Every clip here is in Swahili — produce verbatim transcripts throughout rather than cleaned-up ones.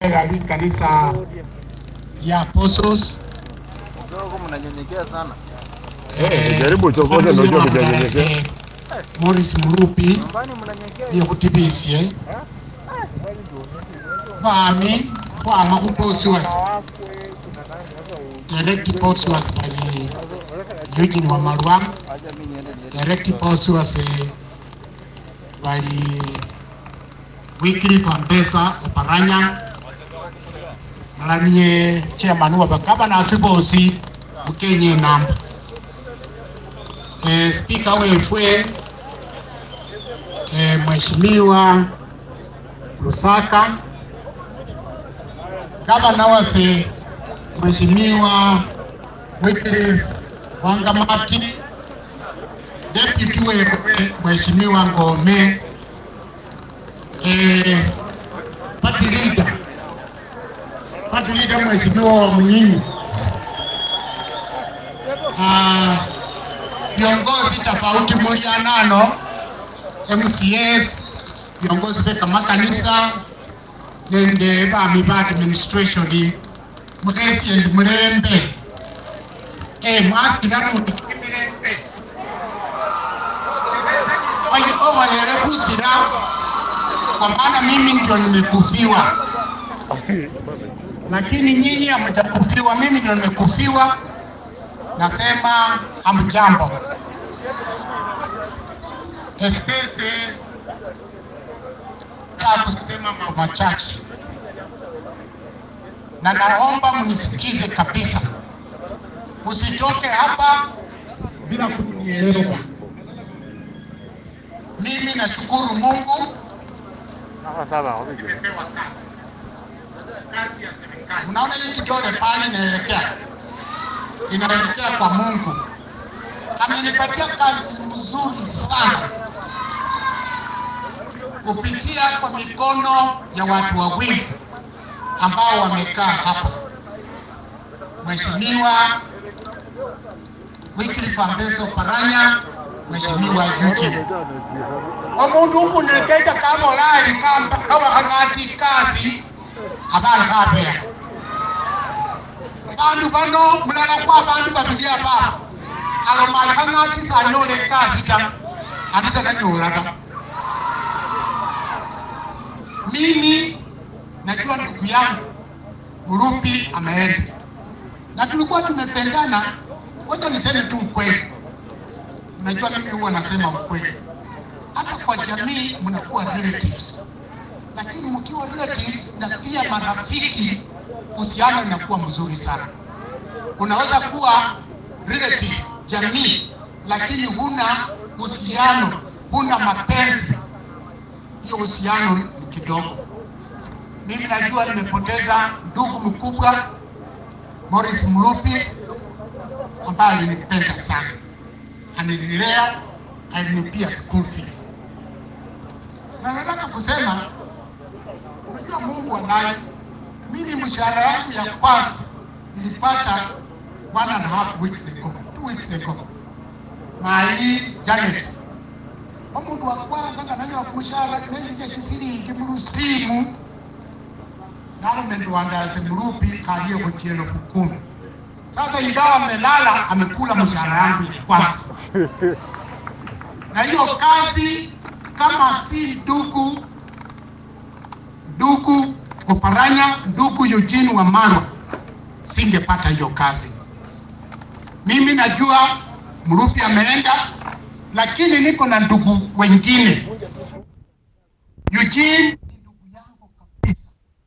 ya kanisa ya Apostles. Ndio mnanyenyekea sana. Eh, jaribu chokote ndio kunyenyekea. Morris Mulupi. Nyumbani mnanyenyekea. Ni kutibisie. Bami kwa makuposi wasi. Direct post was pali Eugene wa Marwang. Direct post was pali Weekly Pambesa Oparanya. Malanie chairman wa bakaba na asibosi mkenye namba. Eh, speaker wefwe eh, Mheshimiwa Lusaka. Gavana wase Mheshimiwa Wycliffe Wangamati. Deputy wewe Mheshimiwa Ngome. Eh, party leader Party leader Mheshimiwa Mnyinyi. Ah, viongozi tofauti moja nano, M C S, viongozi beka makanisa, nende ba miba administration di mkesi and mlembe. Eh, maski natu mlembe. Wani owa yerefu sira, kwa maana mimi ndio nimekufiwa. Lakini nyinyi hamjakufiwa, mimi ndio nimekufiwa. Nasema hamjambo. Espese na kusema mambo machache. Na naomba mnisikize kabisa. Usitoke hapa bila kunielewa. Mimi nashukuru Mungu. Nimepewa kazi. Kazi ya serikali. Unaona hii kidole pale inaelekea. Inaelekea kwa Mungu. Amenipatia kazi mzuri sana. Kupitia kwa mikono ya watu wawili ambao wamekaa hapa. Mheshimiwa Wycliffe Pambesa Oparanya, Mheshimiwa Eugene. Omuntu huku neketa kama olali kamba kama hangati kazi abali kapera. Bandu bano mulala kwa bandu babili apa. Alo mali hangati sanyole kazi ta. Anisa kanyola ta. Mimi najua ndugu yangu Mulupi ameenda. Na tulikuwa tumependana, wacha niseme tu ukweli. Najua mimi huwa nasema ukweli. Hata kwa jamii mnakuwa relatives. Lakini mkiwa relatives na pia marafiki, uhusiano unakuwa mzuri sana. Unaweza kuwa relative jamii lakini huna uhusiano, huna mapenzi. Hiyo uhusiano ni kidogo. Mimi najua nimepoteza ndugu mkubwa Morris Mulupi ambaye alinipenda sana. Anililea, alinipia school fees. Na nataka kusema, unajua Mungu anali, mimi mshahara yangu ya kwanza nilipata one and a half weeks ago, two weeks ago. Mai Janet. Omuntu wa kwanza ngananywa kumushahara nendise chisiringi mulusimu. Nalo mendo wandaze Mulupi kaliye kuchielo fukumi. Sasa ingawa amelala amekula mshahara yangu ya kwanza. Na hiyo kazi kama si ndugu ndugu Oparanya, ndugu Eugene wa Marwa, singepata hiyo kazi. Mimi najua Mulupi ameenda, lakini niko na ndugu wengine. Eugene ni ndugu yangu kabisa.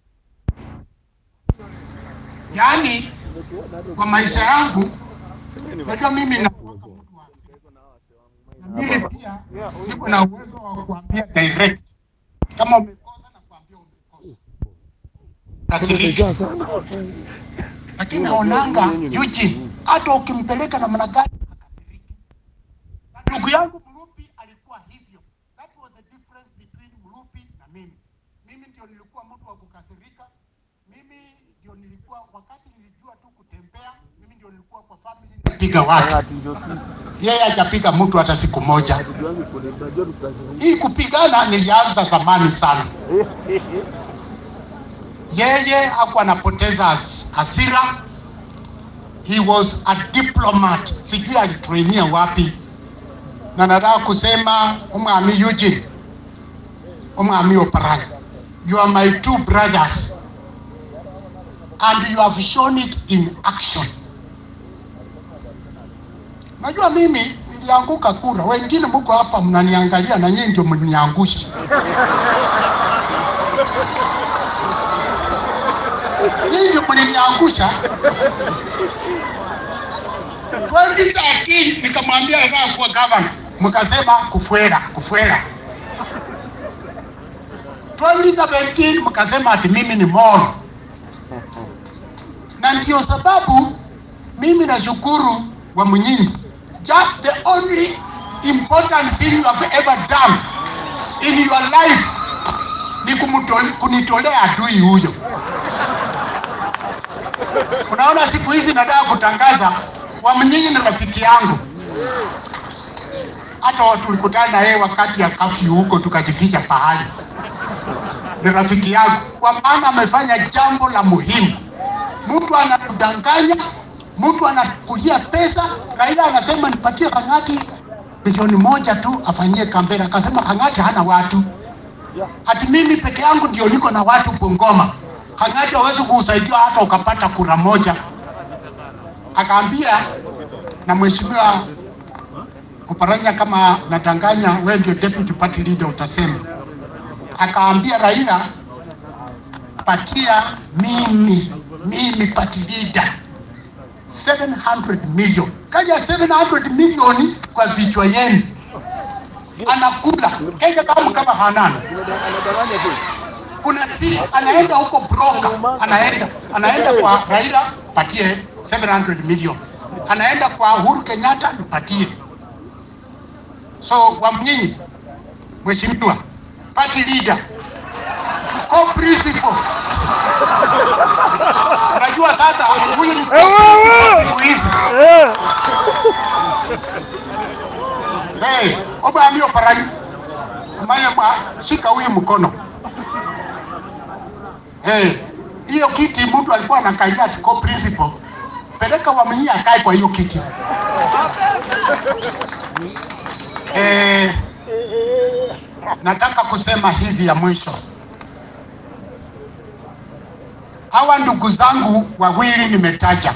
Yaani kwa maisha yangu najua mimi na mimi pia niko na uwezo wa kuambia direct kama umekosa na kuambia umekosa. Kasirika sana. Lakini naonanga Eugene hata ukimpeleka na namna gani akasiriki. Ndugu yangu Mulupi alikuwa hivyo. That was the difference between Mulupi na mimi. Mimi ndio nilikuwa mtu wa kukasirika. Mimi ndio nilikuwa wakati nilijua tu kutembea, mimi ndio nilikuwa kwa family nipiga watu. Yeye hajapiga mtu hata siku moja. Hii kupigana nilianza zamani sana. yeye hakuwa anapoteza hasira. He was a diplomat. Sijui alitrainia wapi. Na nataka kusema Umwami Eugene, Umwami Oparanya, you are my two brothers and you have shown it in action. Najua mimi nilianguka kura, wengine mko hapa mnaniangalia na nyinyi ndio mniangusha. Nyinyi ndio mniangusha. twenty thirteen nikamwambia wewe kwa governor, mkasema kufuera kufuera. twenty seventeen mkasema ati mimi ni mono. Na ndio sababu mimi nashukuru wa Mnyinyi. Just the only important thing you have ever done in your life ni kunitolea adui huyo. Unaona siku hizi nataka kutangaza wa Mnyinyi na rafiki yangu. Hata watu tulikutana na yeye wakati ya kafyu huko tukajificha pahali. Ni rafiki yangu kwa maana amefanya jambo la muhimu. Mtu anatudanganya, mtu anakulia pesa, Raila anasema nipatie Kang'ati milioni moja tu afanyie kampeni. Akasema Kang'ati hana watu. Ati mimi peke yangu ndio niko na watu Bungoma. Kang'ati hawezi kusaidia hata ukapata kura moja. Akaambia na mheshimiwa Oparanya, kama nadanganya wewe ndio deputy party leader utasema. Akaambia Raila, patia mimi mimi party leader seven hundred million. Kali ya seven hundred million kwa vichwa yenu. Anakula keja kama kama hanana. Kuna si anaenda huko broker, anaenda anaenda kwa Raila patie seven hundred million. Anaenda kwa Uhuru Kenyatta nipatie. So wa Mnyinyi, mheshimiwa party leader, co-principal. Unajua sasa huyu ni co-principal. Hey, Umwami Oparanya, maya shika huyu mkono. Hey, hiyo kiti mtu alikuwa anakalia co-principal. Peleka wa Mnyinyi akae kwa hiyo kiti. Eh, nataka kusema hivi ya mwisho. Hawa ndugu zangu wawili nimetaja,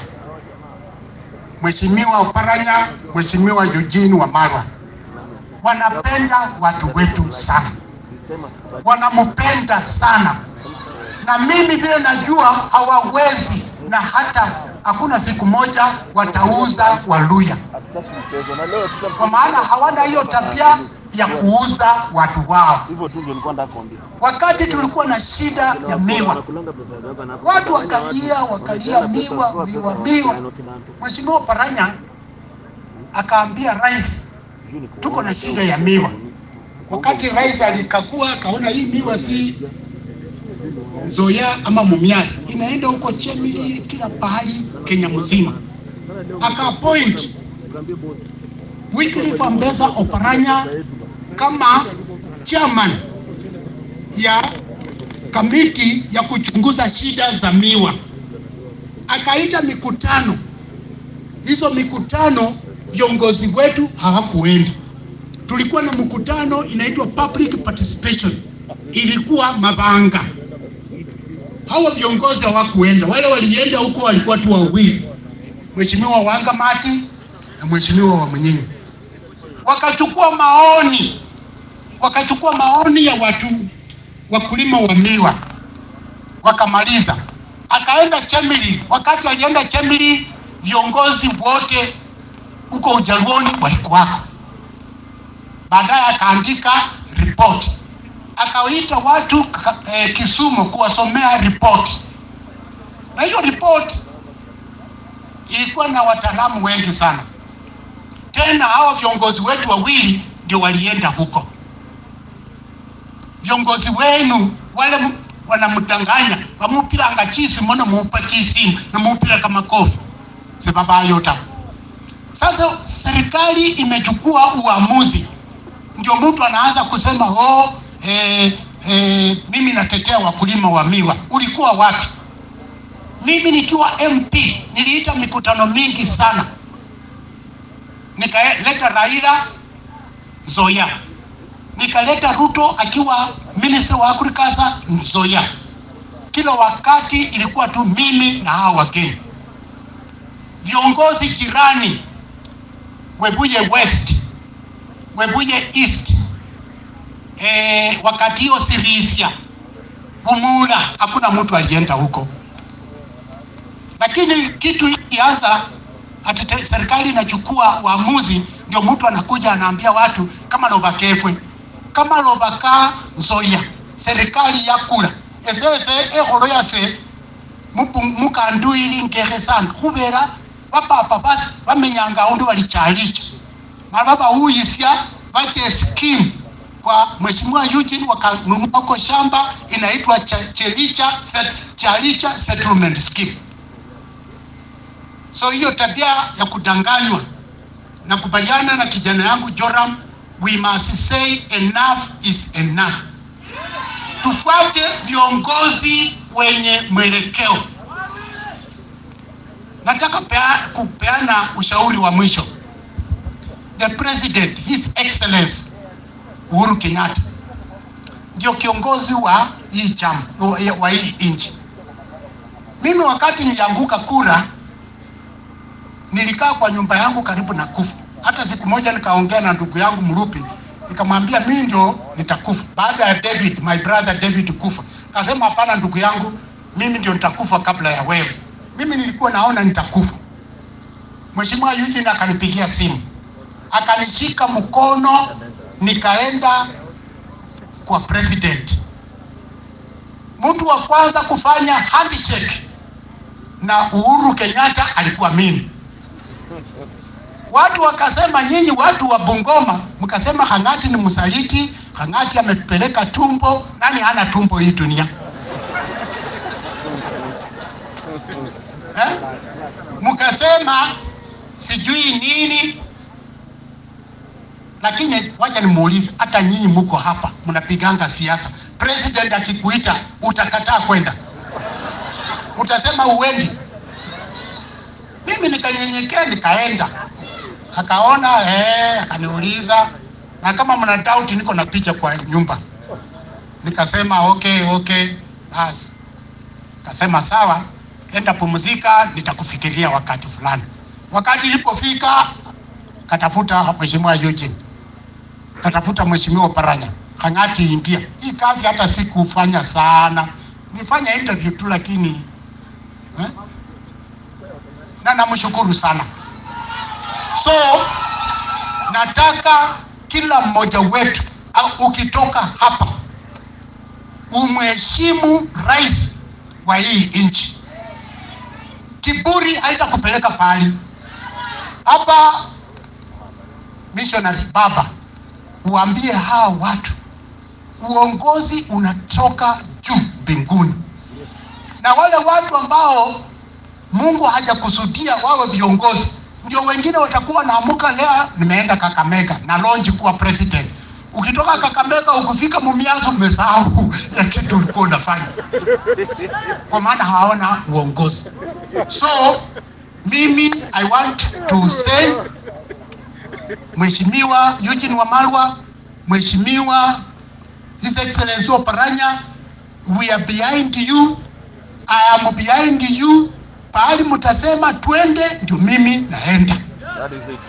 Mheshimiwa Oparanya, Mheshimiwa Eugene Wamalwa, wanapenda watu wetu sana. Wanamupenda sana. Na mimi vile najua hawawezi na hata hakuna siku moja watauza Waluya. Kwa maana hawana hiyo tabia ya kuuza watu wao. Wakati tulikuwa na shida ya miwa, watu wakalia wakalia miwa miwa miwa. Mheshimiwa Oparanya akaambia rais, tuko na shida ya miwa. Wakati rais alikakua akaona hii miwa si Nzoia ama Mumias, inaenda huko Chemelil kila pahali Kenya mzima. Aka appoint Wycliffe Ambassa Oparanya kama chairman ya kamiti ya kuchunguza shida za miwa. Akaita mikutano. Hizo mikutano viongozi wetu hawakuenda. Tulikuwa na mkutano inaitwa public participation. Ilikuwa Mabanga. Hawa viongozi hawakuenda. Wale walienda huko walikuwa tu wawili, Mheshimiwa Wangamati na Mheshimiwa wa Mnyinyi. Wakachukua maoni, wakachukua maoni ya watu wakulima wa miwa, wakamaliza. Akaenda Chemelil. Wakati alienda Chemelil, viongozi wote huko Ujaluoni walikuwako. Baadaye akaandika report. Akawaita watu eh, Kisumu kuwasomea report. Na hiyo report ilikuwa na wataalamu wengi sana. Tena hawa viongozi wetu wawili ndio walienda huko. Viongozi wenu wale wanamdanganya, wamupira angachisi mbona muupa chisi na muupira kama kofi. Sebaba yota. Sasa serikali imechukua uamuzi. Ndio mtu anaanza kusema oh eh, e, mimi natetea wakulima wa miwa. Ulikuwa wapi? Mimi nikiwa M P niliita mikutano mingi sana, nikaleta Raila Nzoia, nikaleta Ruto akiwa Minister wa Agriculture Nzoia. Kila wakati ilikuwa tu mimi na hao wageni. Viongozi jirani, Webuye West, Webuye East, eh, wakati hiyo Sirisia, Bumula, hakuna mtu alienda huko. Lakini kitu hiki hasa ati serikali inachukua uamuzi, ndio mtu anakuja anaambia watu kama Lobakefwe, kama Lobaka Nzoia, serikali ya kula esese eholo yase mukandu ili ngehe sana kubera bapapa basi bamenyanga undu walichalicha mababa huisya bache scheme kwa Mheshimiwa Eugene wakanunua shamba inaitwa Chelicha set, Chalicha Settlement Scheme. So hiyo tabia ya kudanganywa, na kubaliana na kijana yangu Joram, we must say enough is enough. Tufuate viongozi wenye mwelekeo. Nataka pea, kupeana ushauri wa mwisho. The President, His Excellency Uhuru Kenyatta, ndio kiongozi wa hii chama, wa hii nchi. Mimi wakati nilianguka kura, nilikaa kwa nyumba yangu karibu na kufa. Hata siku moja nikaongea na ndugu yangu Mrupi, nikamwambia mimi ndio nitakufa baada ya David, my brother David kufa. Akasema hapana ndugu yangu, mimi ndio nitakufa kabla ya wewe. Mimi nilikuwa naona nitakufa. Mheshimiwa Eugene akanipigia simu, akanishika mkono, nikaenda kwa president. Mtu wa kwanza kufanya handshake na Uhuru Kenyatta alikuwa mimi. Watu wakasema nyinyi watu wa Bungoma, mkasema Hang'ati ni msaliti, Hang'ati amepeleka tumbo. Nani hana tumbo hii dunia? Eh? Mkasema sijui nini. Lakini wacha nimuulize, hata nyinyi mko hapa mnapiganga siasa, president akikuita utakataa kwenda? Utasema uendi? Mimi nikanyenyekea nikaenda. Akaona eh, akaniuliza, na kama mna doubt niko na picha kwa nyumba. Nikasema okay okay basi. Akasema sawa, enda pumzika, nitakufikiria wakati fulani. Wakati ilipofika, katafuta Mheshimiwa Eugene, katafuta Mheshimiwa Paranya, Hang'ati ingia. Hii kazi hata sikufanya sana, nilifanya interview tu, lakini eh? na namshukuru sana. So nataka kila mmoja wetu au ukitoka hapa umheshimu rais wa hii nchi. Kiburi haitakupeleka pali. Hapa missionary baba, uambie hawa watu uongozi unatoka juu mbinguni, na wale watu ambao Mungu hajakusudia wawe viongozi ndio wengine watakuwa naamuka leo nimeenda Kakamega na launch kuwa president. Ukitoka Kakamega ukifika Mumias umesahau ya kitu ulikuwa unafanya, kwa maana hawana uongozi. So mimi I want to say, Mheshimiwa Eugene Wamalwa, Mheshimiwa His Excellency Oparanya, we are behind you. I am behind you. Pahali mutasema twende ndio mimi naenda. That is it.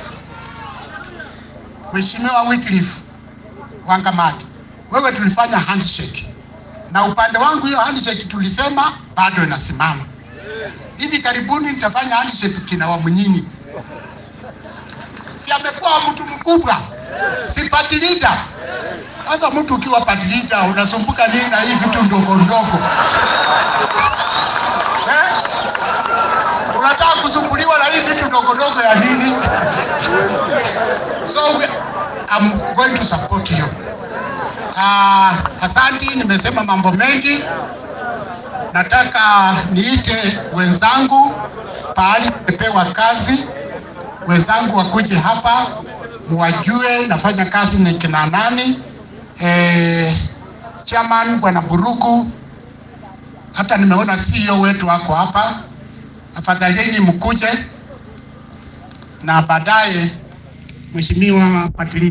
Mheshimiwa Wycliffe Wangamati, wewe tulifanya handshake, na upande wangu hiyo handshake tulisema bado inasimama. Hivi karibuni nitafanya handshake kina wa Munyinyi. Si amekuwa mtu mkubwa, si party leader. Sasa mtu ukiwa party leader unasumbuka nini na hivi vitu ndogo ndogo? Eh? Unataka kusumbuliwa na hivi vitu ndogo ndogo ya nini? So we, I'm going to support you. Ah, uh, asanti, nimesema mambo mengi. Nataka niite wenzangu pahali nimepewa kazi. Wenzangu wakuje hapa muwajue nafanya kazi na kina nani. Eh, chairman bwana Buruku, hata nimeona C E O wetu wako hapa, afadhalini mkuje, na baadaye Mheshimiwa Patrick